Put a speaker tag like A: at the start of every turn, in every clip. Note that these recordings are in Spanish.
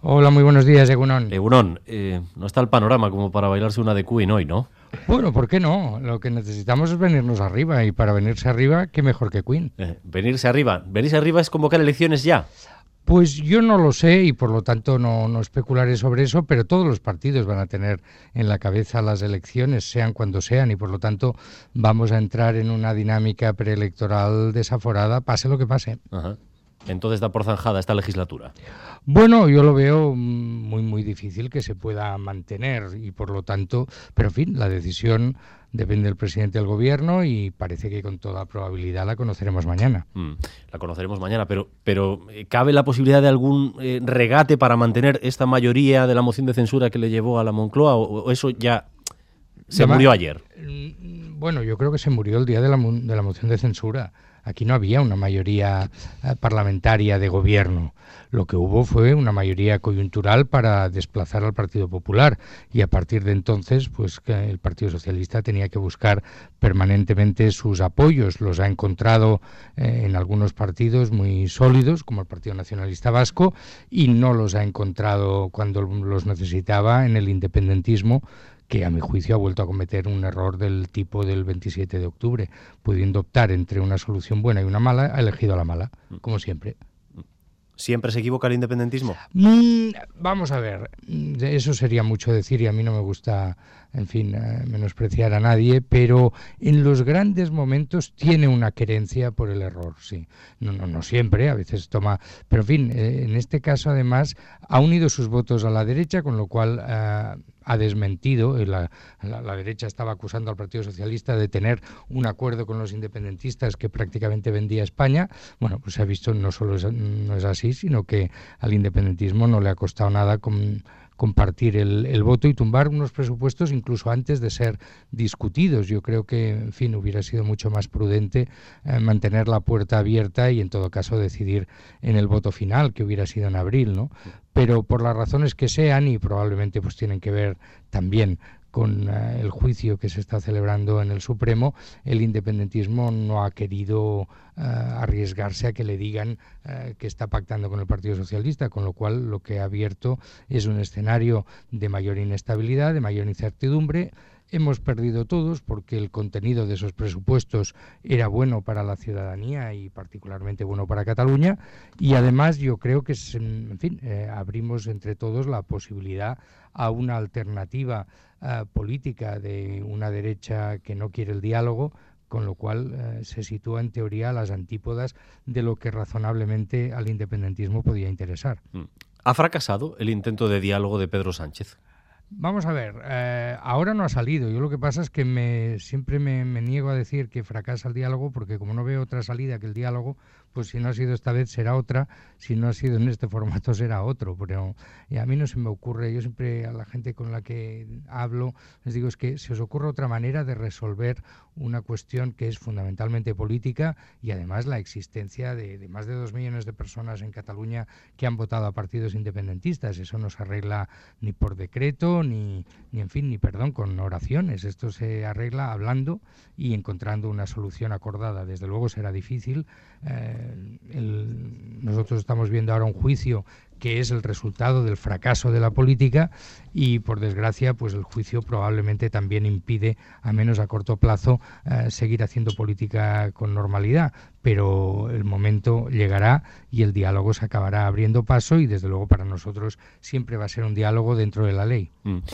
A: Hola, muy buenos días, Egunon.
B: Egunon, no está el panorama como para bailarse una de Queen hoy, ¿no?
A: Bueno, ¿por qué no? Lo que necesitamos es venirnos arriba, y para venirse arriba, qué mejor que Queen.
B: Venirse arriba. Venirse arriba es convocar elecciones ya.
A: Pues yo no lo sé y por lo tanto no especularé sobre eso, pero todos los partidos van a tener en la cabeza las elecciones, sean cuando sean, y por lo tanto vamos a entrar en una dinámica preelectoral desaforada, pase lo que pase.
B: Ajá. Entonces da por zanjada esta legislatura.
A: Bueno, yo lo veo muy difícil que se pueda mantener y por lo tanto, pero en fin, la decisión depende del presidente del gobierno y parece que con toda probabilidad la conoceremos mañana.
B: La conoceremos mañana, pero ¿cabe la posibilidad de algún regate para mantener esta mayoría de la moción de censura que le llevó a la Moncloa o eso ya se murió ayer?
A: Bueno, yo creo que se murió el día de la moción de censura. Aquí no había una mayoría parlamentaria de gobierno. Lo que hubo fue una mayoría coyuntural para desplazar al Partido Popular y a partir de entonces pues que el Partido Socialista tenía que buscar permanentemente sus apoyos. Los ha encontrado en algunos partidos muy sólidos, como el Partido Nacionalista Vasco, y no los ha encontrado cuando los necesitaba en el independentismo, que a mi juicio ha vuelto a cometer un error del tipo del 27 de octubre. Pudiendo optar entre una solución buena y una mala, ha elegido la mala, como siempre.
B: ¿Siempre se equivoca el independentismo?
A: Vamos a ver, eso sería mucho decir y a mí no me gusta, en fin, menospreciar a nadie, pero en los grandes momentos tiene una querencia por el error, sí. No siempre, a veces toma... Pero en fin, en este caso además ha unido sus votos a la derecha, con lo cual ha desmentido, la derecha estaba acusando al Partido Socialista de tener un acuerdo con los independentistas que prácticamente vendía España. Bueno, pues se ha visto, no solo no es así, sino que al independentismo no le ha costado nada compartir el voto y tumbar unos presupuestos incluso antes de ser discutidos. Yo creo que, en fin, hubiera sido mucho más prudente mantener la puerta abierta y en todo caso decidir en el voto final, que hubiera sido en abril, ¿no? Pero por las razones que sean, y probablemente pues tienen que ver también con el juicio que se está celebrando en el Supremo, el independentismo no ha querido arriesgarse a que le digan que está pactando con el Partido Socialista, con lo cual lo que ha abierto es un escenario de mayor inestabilidad, de mayor incertidumbre. Hemos perdido todos porque el contenido de esos presupuestos era bueno para la ciudadanía y particularmente bueno para Cataluña, y además yo creo que, en fin, abrimos entre todos la posibilidad a una alternativa política de una derecha que no quiere el diálogo, con lo cual se sitúa en teoría a las antípodas de lo que razonablemente al independentismo podía interesar.
B: ¿Ha fracasado el intento de diálogo de Pedro Sánchez?
A: Vamos a ver, ahora no ha salido. Yo lo que pasa es que siempre me niego a decir que fracasa el diálogo, porque como no veo otra salida que el diálogo, pues si no ha sido esta vez será otra, si no ha sido en este formato será otro. Pero a mí no se me ocurre, yo siempre a la gente con la que hablo les digo, es que se os ocurre otra manera de resolver una cuestión que es fundamentalmente política, y además la existencia de más de 2 millones de personas en Cataluña que han votado a partidos independentistas. Eso no se arregla ni por decreto, ni en fin, ni perdón, con oraciones. Esto se arregla hablando y encontrando una solución acordada. Desde luego será difícil. Nosotros estamos viendo ahora un juicio que es el resultado del fracaso de la política y, por desgracia, pues el juicio probablemente también impide, a menos a corto plazo, seguir haciendo política con normalidad. Pero el momento llegará y el diálogo se acabará abriendo paso, y desde luego para nosotros siempre va a ser un diálogo dentro de la ley.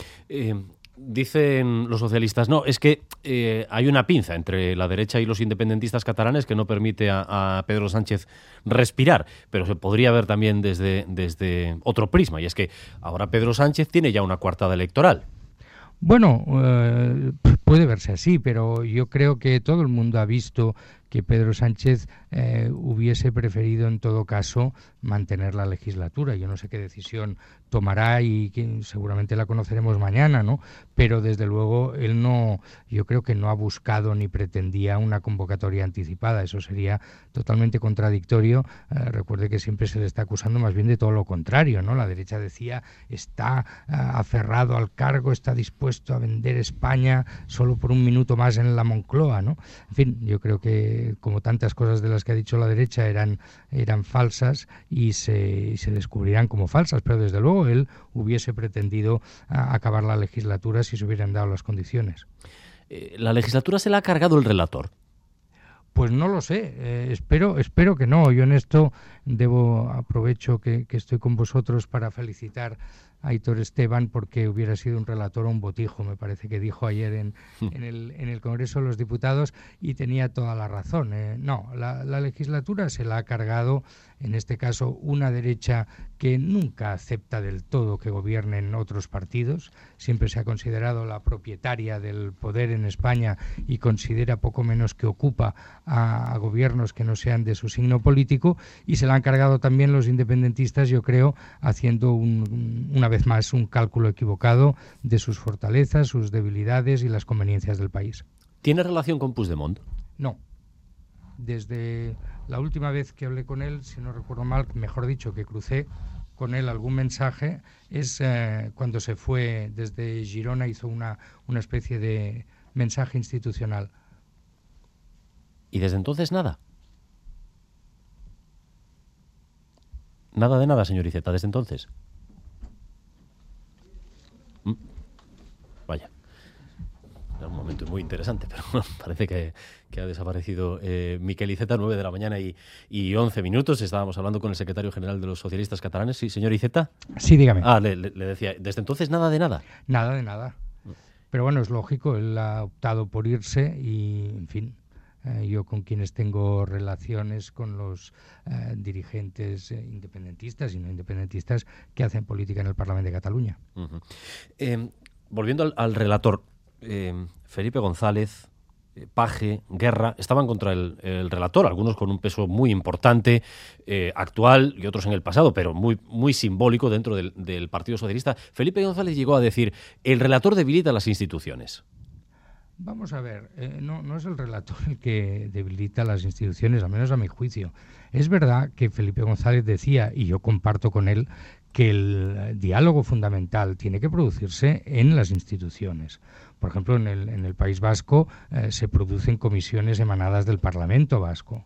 B: Dicen los socialistas, no, es que hay una pinza entre la derecha y los independentistas catalanes que no permite a Pedro Sánchez respirar, pero se podría ver también desde otro prisma, y es que ahora Pedro Sánchez tiene ya una coartada electoral.
A: Bueno, puede verse así, pero yo creo que todo el mundo ha visto que Pedro Sánchez hubiese preferido en todo caso mantener la legislatura. Yo no sé qué decisión tomará y que seguramente la conoceremos mañana, ¿no? Pero desde luego él yo creo que no ha buscado ni pretendía una convocatoria anticipada. Eso sería totalmente contradictorio. Recuerde que siempre se le está acusando más bien de todo lo contrario, ¿no? La derecha decía, está aferrado al cargo, está dispuesto a vender España solo por un minuto más en la Moncloa, ¿no? En fin, yo creo que como tantas cosas de las que ha dicho la derecha, eran falsas y se descubrirán como falsas, pero desde luego él hubiese pretendido acabar la legislatura si se hubieran dado las condiciones.
B: ¿La legislatura se la ha cargado el relator?
A: Pues no lo sé, espero que no. Yo en esto aprovecho que estoy con vosotros para felicitar a Aitor Esteban, porque hubiera sido un relator o un botijo, me parece que dijo ayer en el Congreso de los Diputados, y tenía toda la razón. No, la legislatura se la ha cargado, en este caso, una derecha que nunca acepta del todo que gobiernen otros partidos. Siempre se ha considerado la propietaria del poder en España y considera poco menos que ocupa a gobiernos que no sean de su signo político, y se la han cargado también los independentistas, yo creo, haciendo una vez más un cálculo equivocado de sus fortalezas, sus debilidades y las conveniencias del país.
B: ¿Tiene relación con Puigdemont?
A: No. Desde la última vez que hablé con él, si no recuerdo mal, mejor dicho, que crucé con él algún mensaje, es cuando se fue desde Girona, hizo una especie de mensaje institucional.
B: ¿Y desde entonces nada? Nada de nada, señor Iceta, desde entonces. Vaya. Era un momento muy interesante, pero parece que ha desaparecido Miquel Iceta. 9 de la mañana y 11 minutos. Estábamos hablando con el secretario general de los socialistas catalanes. Sí, señor Iceta.
A: Sí, dígame.
B: Le decía, desde entonces nada de nada.
A: Nada de nada. Pero bueno, es lógico, él ha optado por irse y, en fin, yo con quienes tengo relaciones con los dirigentes independentistas y no independentistas que hacen política en el Parlamento de Cataluña.
B: Volviendo al relator, Felipe González, Paje, Guerra, estaban contra el relator, algunos con un peso muy importante, actual, y otros en el pasado, pero muy, muy simbólico dentro del Partido Socialista. Felipe González llegó a decir: el relator debilita las instituciones.
A: Vamos a ver, no es el relator el que debilita las instituciones, al menos a mi juicio. Es verdad que Felipe González decía, y yo comparto con él, que el diálogo fundamental tiene que producirse en las instituciones. Por ejemplo, en el País Vasco se producen comisiones emanadas del Parlamento Vasco.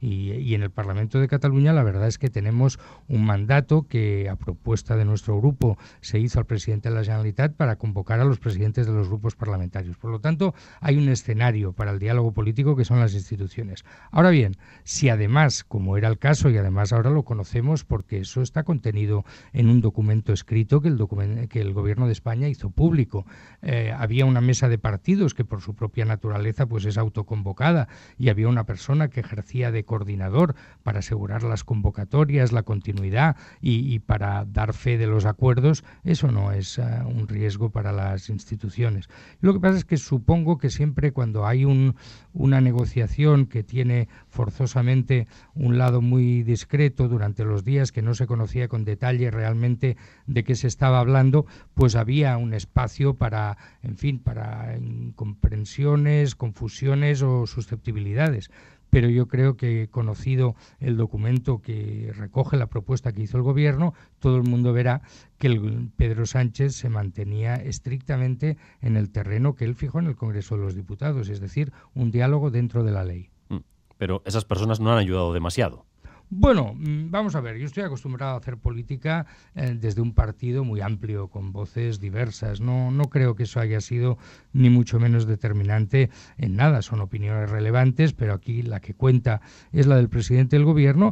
A: Y en el Parlamento de Cataluña la verdad es que tenemos un mandato que, a propuesta de nuestro grupo, se hizo al presidente de la Generalitat para convocar a los presidentes de los grupos parlamentarios. Por lo tanto, hay un escenario para el diálogo político que son las instituciones. Ahora bien, si además, como era el caso, y además ahora lo conocemos porque eso está contenido en un documento escrito que el Gobierno de España hizo público, había una mesa de partidos que por su propia naturaleza pues es autoconvocada, y había una persona que ejercía de coordinador para asegurar las convocatorias, la continuidad y para dar fe de los acuerdos. Eso no es un riesgo para las instituciones. Lo que pasa es que supongo que siempre cuando hay una negociación que tiene forzosamente un lado muy discreto durante los días, que no se conocía con detalle realmente de qué se estaba hablando, pues había un espacio para, en fin, para incomprensiones, confusiones o susceptibilidades. Pero yo creo que, conocido el documento que recoge la propuesta que hizo el Gobierno, todo el mundo verá que el Pedro Sánchez se mantenía estrictamente en el terreno que él fijó en el Congreso de los Diputados, es decir, un diálogo dentro de la ley.
B: Pero esas personas no han ayudado demasiado.
A: Bueno, vamos a ver, yo estoy acostumbrado a hacer política desde un partido muy amplio, con voces diversas. No creo que eso haya sido ni mucho menos determinante en nada. Son opiniones relevantes, pero aquí la que cuenta es la del presidente del Gobierno,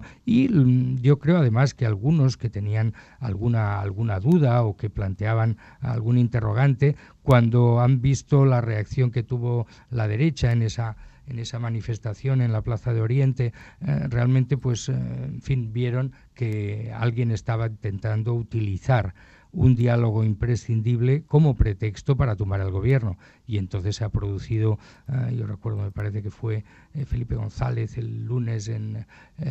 A: y yo creo además que algunos que tenían alguna duda o que planteaban algún interrogante, cuando han visto la reacción que tuvo la derecha en esa manifestación en la Plaza de Oriente, realmente pues en fin, vieron que alguien estaba intentando utilizar un diálogo imprescindible como pretexto para tumbar al Gobierno, y entonces se ha producido, yo recuerdo, me parece que fue Felipe González el lunes en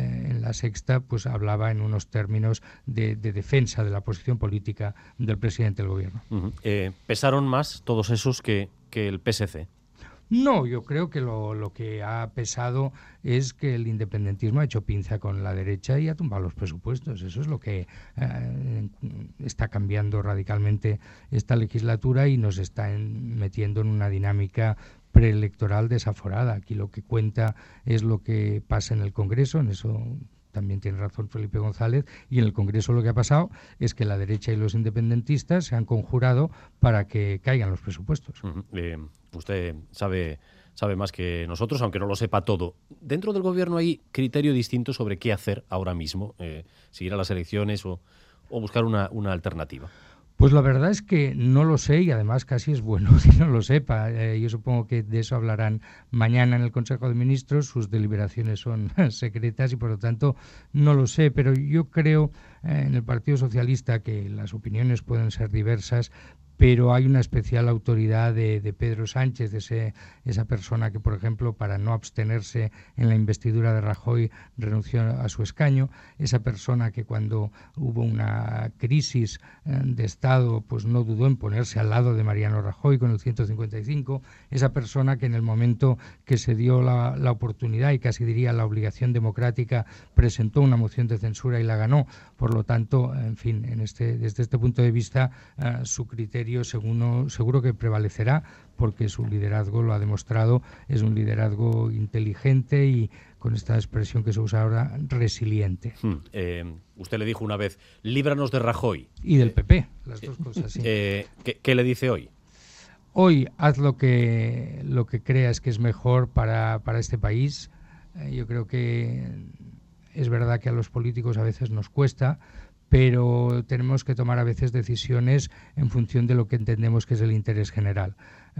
A: La Sexta, pues hablaba en unos términos de defensa de la posición política del presidente del Gobierno.
B: ¿Pesaron más todos esos que el PSC?
A: No, yo creo que lo que ha pesado es que el independentismo ha hecho pinza con la derecha y ha tumbado los presupuestos. Eso es lo que está cambiando radicalmente esta legislatura y nos está metiendo en una dinámica preelectoral desaforada. Aquí lo que cuenta es lo que pasa en el Congreso, en eso también tiene razón Felipe González, y en el Congreso lo que ha pasado es que la derecha y los independentistas se han conjurado para que caigan los presupuestos.
B: Usted sabe más que nosotros, aunque no lo sepa todo. ¿Dentro del gobierno hay criterio distinto sobre qué hacer ahora mismo? ¿Seguir a las elecciones o buscar una alternativa?
A: Pues la verdad es que no lo sé y además casi es bueno que no lo sepa. Yo supongo que de eso hablarán mañana en el Consejo de Ministros. Sus deliberaciones son secretas y por lo tanto no lo sé. Pero yo creo en el Partido Socialista que las opiniones pueden ser diversas, pero hay una especial autoridad de Pedro Sánchez, esa persona que, por ejemplo, para no abstenerse en la investidura de Rajoy renunció a su escaño, esa persona que cuando hubo una crisis de Estado pues no dudó en ponerse al lado de Mariano Rajoy con el 155, esa persona que en el momento que se dio la oportunidad y casi diría la obligación democrática presentó una moción de censura y la ganó. Por lo tanto, en fin, desde este punto de vista, su criterio seguro que prevalecerá porque su liderazgo lo ha demostrado, es un liderazgo inteligente y con esta expresión que se usa ahora, resiliente.
B: Usted le dijo una vez, líbranos de Rajoy.
A: Y del PP, las dos cosas, sí.
B: ¿Qué le dice hoy?
A: Hoy haz lo que creas que es mejor para este país. Yo creo que es verdad que a los políticos a veces nos cuesta, pero tenemos que tomar a veces decisiones en función de lo que entendemos que es el interés general.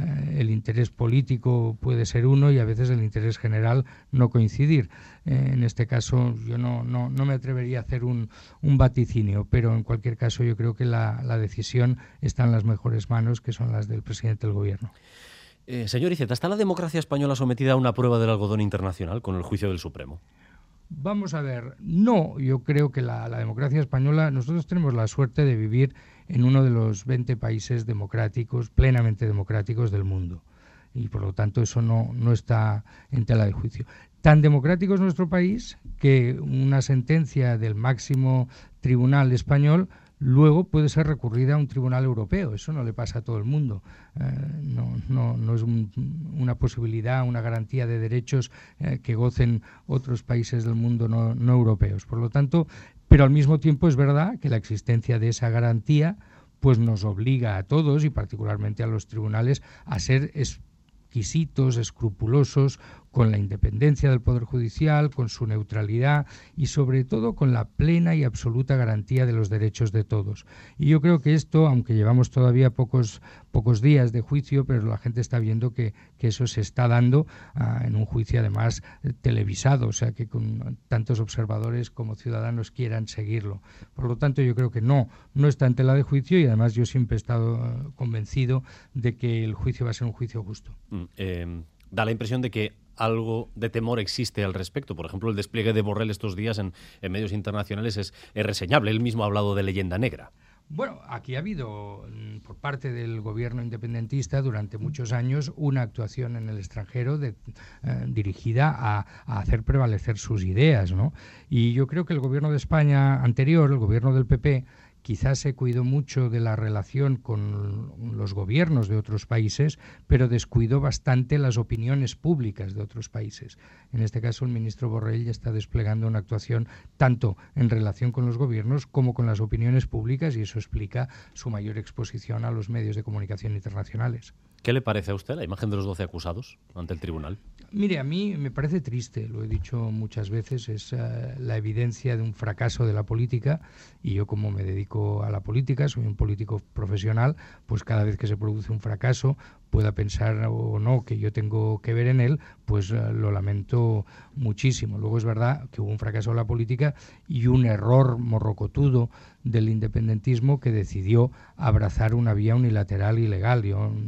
A: El interés político puede ser uno y a veces el interés general no coincidir. En este caso yo no me atrevería a hacer un vaticinio, pero en cualquier caso yo creo que la decisión está en las mejores manos, que son las del presidente del Gobierno.
B: Señor Iceta, ¿está la democracia española sometida a una prueba del algodón internacional con el juicio del Supremo?
A: Vamos a ver, no, yo creo que la democracia española, nosotros tenemos la suerte de vivir en uno de los 20 países democráticos, plenamente democráticos del mundo. Y por lo tanto eso no está en tela de juicio. Tan democrático es nuestro país que una sentencia del máximo tribunal español luego puede ser recurrida a un tribunal europeo. Eso no le pasa a todo el mundo. No es una posibilidad, una garantía de derechos que gocen otros países del mundo no europeos. Por lo tanto, pero al mismo tiempo es verdad que la existencia de esa garantía pues nos obliga a todos y particularmente a los tribunales a ser exquisitos, escrupulosos con la independencia del Poder Judicial, con su neutralidad y sobre todo con la plena y absoluta garantía de los derechos de todos. Y yo creo que esto, aunque llevamos todavía pocos días de juicio, pero la gente está viendo que eso se está dando en un juicio además televisado, o sea que con tantos observadores como ciudadanos quieran seguirlo. Por lo tanto, yo creo que no está en tela de juicio y además yo siempre he estado convencido de que el juicio va a ser un juicio justo.
B: Da la impresión de que algo de temor existe al respecto. Por ejemplo, el despliegue de Borrell estos días en medios internacionales es reseñable. Él mismo ha hablado de leyenda negra.
A: Bueno, aquí ha habido por parte del gobierno independentista durante muchos años una actuación en el extranjero dirigida a hacer prevalecer sus ideas, ¿no? Y yo creo que el gobierno de España anterior, el gobierno del PP, quizás se cuidó mucho de la relación con los gobiernos de otros países, pero descuidó bastante las opiniones públicas de otros países. En este caso, el ministro Borrell ya está desplegando una actuación tanto en relación con los gobiernos como con las opiniones públicas y eso explica su mayor exposición a los medios de comunicación internacionales.
B: ¿Qué le parece a usted la imagen de los 12 acusados ante el tribunal?
A: Mire, a mí me parece triste, lo he dicho muchas veces, es la evidencia de un fracaso de la política y yo como me dedico a la política, soy un político profesional, pues cada vez que se produce un fracaso, pueda pensar o no que yo tengo que ver en él, pues lo lamento muchísimo. Luego es verdad que hubo un fracaso de la política y un error morrocotudo del independentismo que decidió abrazar una vía unilateral ilegal. Yo difícilmente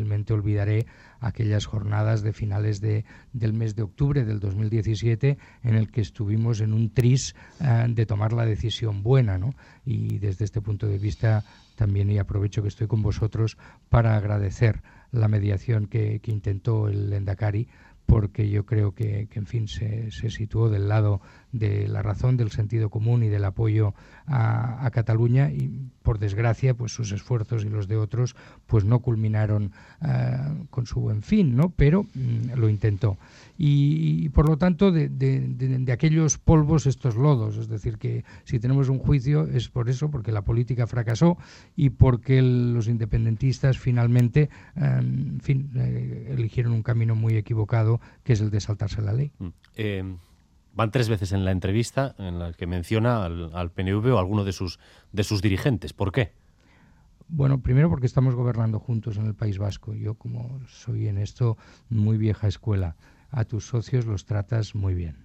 A: difícilmente olvidaré aquellas jornadas de finales del mes de octubre del 2017 en el que estuvimos en un tris de tomar la decisión buena, ¿no? Y desde este punto de vista también, y aprovecho que estoy con vosotros para agradecer la mediación que intentó el Lehendakari, porque yo creo que en fin, se situó del lado de la razón, del sentido común y del apoyo a Cataluña, y por desgracia pues sus esfuerzos y los de otros pues no culminaron con su buen fin, ¿no? Pero lo intentó. Y por lo tanto de aquellos polvos estos lodos, es decir, que si tenemos un juicio es por eso, porque la política fracasó y porque los independentistas finalmente en fin, eligieron un camino muy equivocado, que es el de saltarse la ley.
B: Van 3 veces en la entrevista en la que menciona al PNV o a alguno de sus dirigentes. ¿Por qué?
A: Bueno, primero porque estamos gobernando juntos en el País Vasco. Yo, como soy en esto muy vieja escuela, a tus socios los tratas muy bien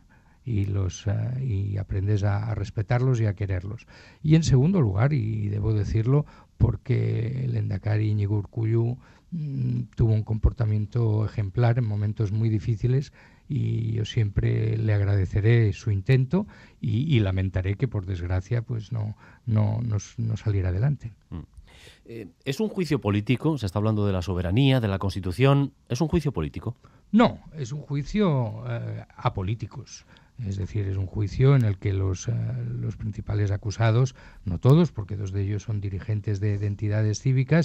A: y aprendes a respetarlos y a quererlos. Y en segundo lugar, y debo decirlo, porque el Lehendakari Iñigo Urkullu tuvo un comportamiento ejemplar en momentos muy difíciles, y yo siempre le agradeceré su intento y lamentaré que por desgracia pues no saliera adelante.
B: ¿Es un juicio político? Se está hablando de la soberanía, de la Constitución. ¿Es un juicio político?
A: No, es un juicio a políticos. Es decir, es un juicio en el que los principales acusados, no todos, porque 2 de ellos son dirigentes de entidades cívicas,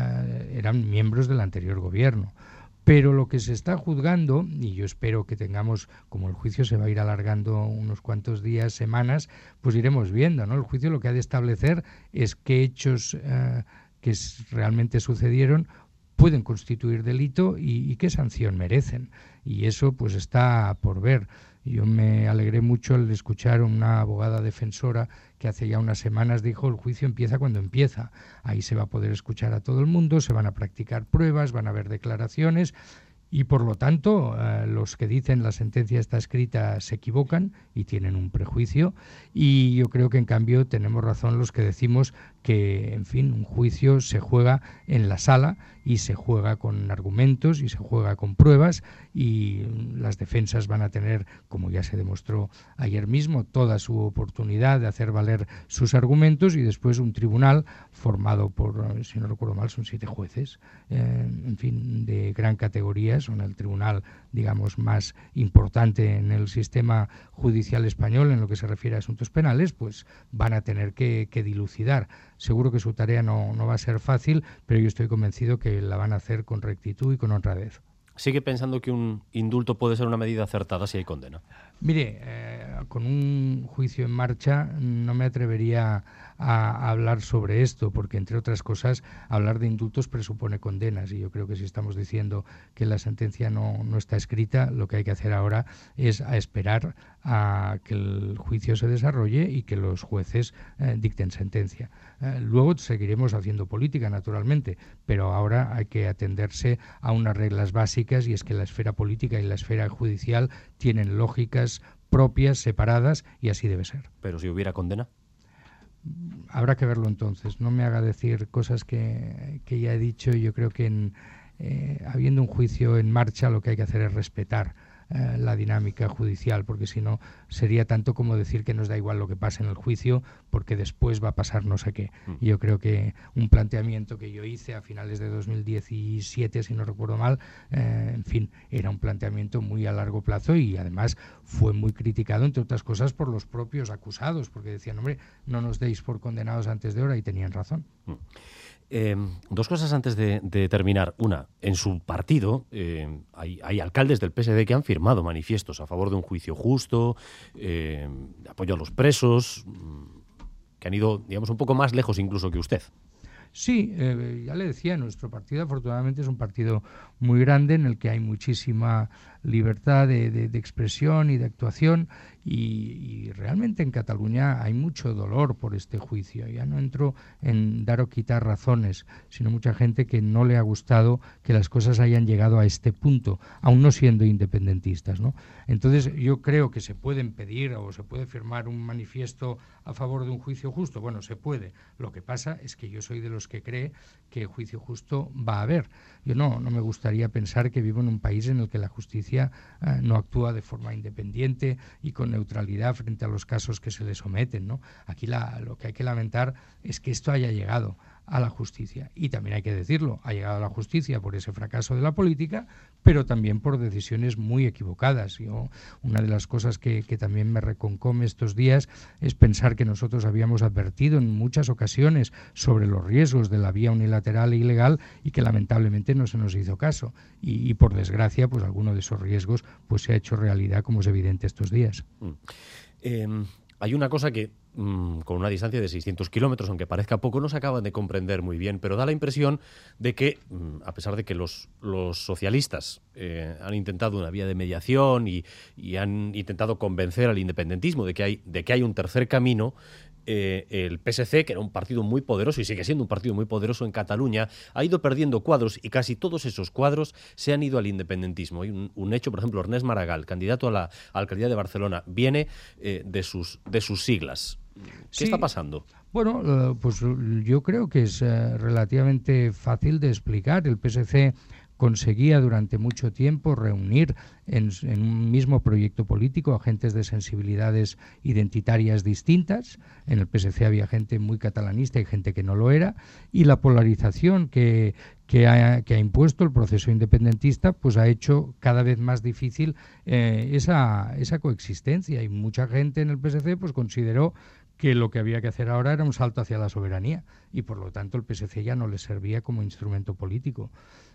A: eran miembros del anterior gobierno. Pero lo que se está juzgando, y yo espero que tengamos, como el juicio se va a ir alargando unos cuantos días, semanas, pues iremos viendo, ¿no? El juicio lo que ha de establecer es qué hechos que realmente sucedieron pueden constituir delito y qué sanción merecen. Y eso pues está por ver. Yo me alegré mucho al escuchar a una abogada defensora que hace ya unas semanas dijo: el juicio empieza cuando empieza. Ahí se va a poder escuchar a todo el mundo, se van a practicar pruebas, van a haber declaraciones. Y por lo tanto, los que dicen la sentencia está escrita se equivocan y tienen un prejuicio. Y yo creo que en cambio tenemos razón los que decimos que, en fin, un juicio se juega en la sala y se juega con argumentos y se juega con pruebas, y las defensas van a tener, como ya se demostró ayer mismo, toda su oportunidad de hacer valer sus argumentos, y después un tribunal formado por, si no recuerdo mal, son 7 jueces, en fin, de gran categoría. Son el tribunal, digamos, más importante en el sistema judicial español en lo que se refiere a asuntos penales, pues van a tener que dilucidar. Seguro que su tarea no va a ser fácil, pero yo estoy convencido que la van a hacer con rectitud y con honradez.
B: ¿Sigue pensando que un indulto puede ser una medida acertada si hay condena?
A: Mire, con un juicio en marcha no me atrevería a hablar sobre esto, porque entre otras cosas hablar de indultos presupone condenas, y yo creo que si estamos diciendo que la sentencia no está escrita, lo que hay que hacer ahora es esperar a que el juicio se desarrolle y que los jueces dicten sentencia. Luego seguiremos haciendo política, naturalmente, pero ahora hay que atenderse a unas reglas básicas, y es que la esfera política y la esfera judicial tienen lógicas propias, separadas, y así debe ser.
B: ¿Pero si hubiera condena?
A: Habrá que verlo entonces. No me haga decir cosas que ya he dicho. Yo creo que habiendo un juicio en marcha, lo que hay que hacer es respetar la dinámica judicial, porque si no sería tanto como decir que nos da igual lo que pase en el juicio porque después va a pasar no sé qué. Y yo creo que un planteamiento que yo hice a finales de 2017, si no recuerdo mal, en fin, era un planteamiento muy a largo plazo, y además fue muy criticado, entre otras cosas, por los propios acusados, porque decían: hombre, no nos deis por condenados antes de hora, y tenían razón.
B: 2 cosas antes de terminar. Una, en su partido hay alcaldes del PSD que han firmado manifiestos a favor de un juicio justo, de apoyo a los presos, que han ido, digamos, un poco más lejos incluso que usted.
A: Sí, ya le decía, nuestro partido afortunadamente es un partido muy grande en el que hay muchísima libertad de expresión y de actuación, Y realmente en Cataluña hay mucho dolor por este juicio. Ya no entro en dar o quitar razones, sino mucha gente que no le ha gustado que las cosas hayan llegado a este punto, aún no siendo independentistas, ¿no? Entonces yo creo que se pueden pedir o se puede firmar un manifiesto a favor de un juicio justo. Bueno, se puede. Lo que pasa es que yo soy de los que cree que juicio justo va a haber. Yo no me gustaría pensar que vivo en un país en el que la justicia no actúa de forma independiente y con neutralidad frente a los casos que se le someten, ¿no? Aquí lo que hay que lamentar es que esto haya llegado a la justicia. Y también hay que decirlo, ha llegado a la justicia por ese fracaso de la política, pero también por decisiones muy equivocadas. Una de las cosas que también me reconcome estos días es pensar que nosotros habíamos advertido en muchas ocasiones sobre los riesgos de la vía unilateral e ilegal y que lamentablemente no se nos hizo caso. Y por desgracia, pues alguno de esos riesgos pues se ha hecho realidad, como es evidente estos días.
B: Hay una cosa que con una distancia de 600 kilómetros, aunque parezca poco, no se acaban de comprender muy bien, pero da la impresión de que, a pesar de que los socialistas han intentado una vía de mediación y han intentado convencer al independentismo de que hay un tercer camino, el PSC, que era un partido muy poderoso y sigue siendo un partido muy poderoso en Cataluña, ha ido perdiendo cuadros y casi todos esos cuadros se han ido al independentismo. Hay un hecho, por ejemplo, Ernest Maragall, candidato a la alcaldía de Barcelona, viene de sus siglas. ¿Qué está pasando?
A: Bueno, pues yo creo que es relativamente fácil de explicar. El PSC conseguía durante mucho tiempo reunir en un mismo proyecto político agentes de sensibilidades identitarias distintas. En el PSC había gente muy catalanista y gente que no lo era, y la polarización que ha impuesto el proceso independentista pues ha hecho cada vez más difícil esa coexistencia, y mucha gente en el PSC pues consideró que lo que había que hacer ahora era un salto hacia la soberanía, y por lo tanto el PSC ya no le servía como instrumento político.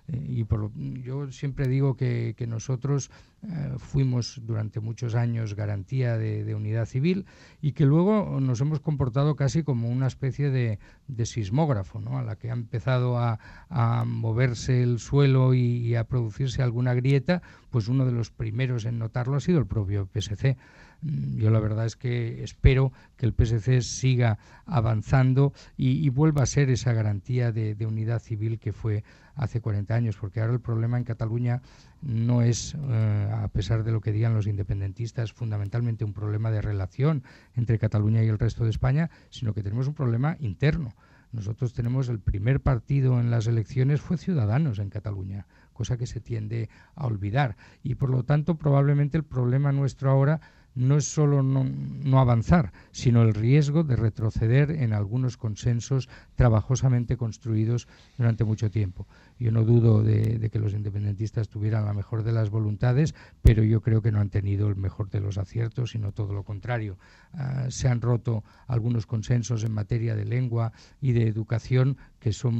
A: Yo siempre digo que nosotros fuimos durante muchos años garantía de unidad civil, y que luego nos hemos comportado casi como una especie de sismógrafo, ¿no? A la que ha empezado a moverse el suelo y a producirse alguna grieta, pues uno de los primeros en notarlo ha sido el propio PSC. Yo la verdad es que espero que el PSC siga avanzando y vuelva a ser esa garantía de unidad civil que fue hace 40 años, porque ahora el problema en Cataluña no es, a pesar de lo que digan los independentistas, fundamentalmente un problema de relación entre Cataluña y el resto de España, sino que tenemos un problema interno. Nosotros tenemos el primer partido en las elecciones fue Ciudadanos en Cataluña, cosa que se tiende a olvidar, y por lo tanto probablemente el problema nuestro ahora no es solo no avanzar, sino el riesgo de retroceder en algunos consensos trabajosamente construidos durante mucho tiempo. Yo no dudo de que los independentistas tuvieran la mejor de las voluntades, pero yo creo que no han tenido el mejor de los aciertos, sino todo lo contrario. Se han roto algunos consensos en materia de lengua y de educación que son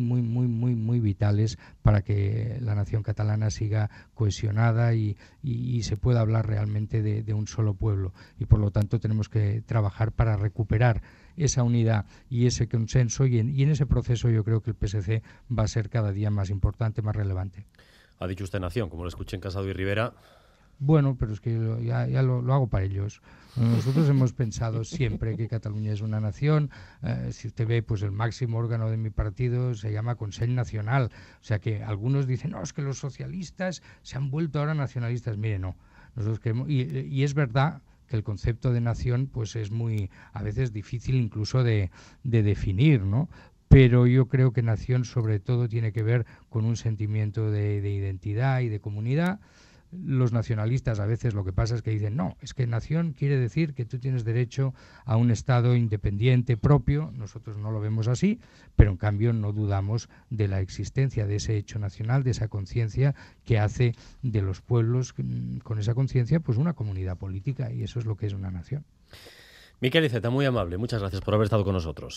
A: muy vitales para que la nación catalana siga cohesionada y se pueda hablar realmente de un solo pueblo, y por lo tanto tenemos que trabajar para recuperar esa unidad y ese consenso, y en ese proceso yo creo que el PSC va a ser cada día más importante, más relevante.
B: Ha dicho usted nación, como lo escuché en Casado y Rivera.
A: Bueno, pero es que ya lo hago para ellos. Nosotros hemos pensado siempre que Cataluña es una nación. Si usted ve, pues el máximo órgano de mi partido se llama Consell Nacional. O sea que algunos dicen, no, es que los socialistas se han vuelto ahora nacionalistas. Mire, no. Nosotros creemos, y es verdad que el concepto de nación pues es muy, a veces difícil incluso de definir, ¿no? Pero yo creo que nación sobre todo tiene que ver con un sentimiento de identidad y de comunidad. Los nacionalistas a veces lo que pasa es que dicen, no, es que nación quiere decir que tú tienes derecho a un Estado independiente propio. Nosotros no lo vemos así, pero en cambio no dudamos de la existencia de ese hecho nacional, de esa conciencia que hace de los pueblos con esa conciencia pues una comunidad política, y eso es lo que es una nación.
B: Miquel Iceta, muy amable, muchas gracias por haber estado con nosotros.